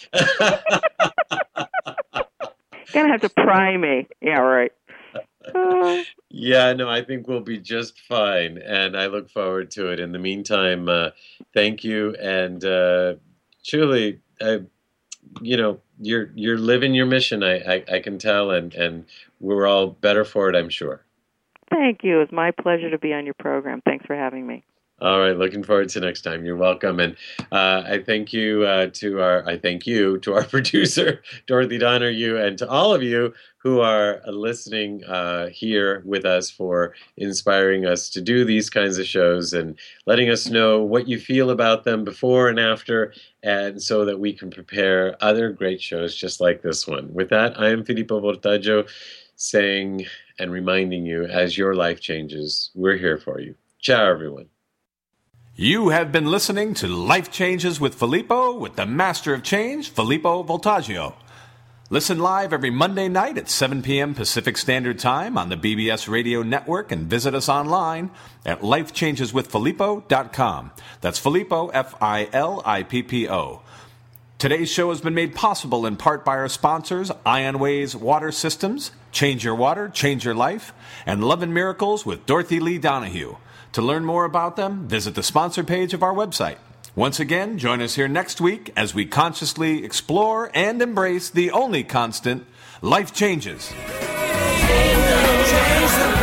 Gonna have to pry me. Yeah, right. Uh, Yeah, no, I think we'll be just fine, and I look forward to it. In the meantime, uh, thank you, and uh, truly, I, you know, you're you're living your mission. I, I, I can tell, and, and we're all better for it, I'm sure. thank you. It's my pleasure to be on your program. Thanks for having me. All right, looking forward to next time. You're welcome, and uh, I thank you uh, to our I thank you to our producer Dorothy Donahue, and to all of you who are listening uh, here with us, for inspiring us to do these kinds of shows and letting us know what you feel about them before and after, and so that we can prepare other great shows just like this one. With that, I am Filippo Voltaggio, saying and reminding you, as your life changes, we're here for you. Ciao, everyone. You have been listening to Life Changes with Filippo, with the Master of Change, Filippo Voltaggio. Listen live every Monday night at seven p.m. Pacific Standard Time on the B B S Radio Network, and visit us online at life changes with filippo dot com. That's Filippo, F I L I P P O. Today's show has been made possible in part by our sponsors, Ionways Water Systems, Change Your Water, Change Your Life, and Love and Miracles with Dorothy Lee Donahue. To learn more about them, visit the sponsor page of our website. Once again, join us here next week as we consciously explore and embrace the only constant, life changes. Change the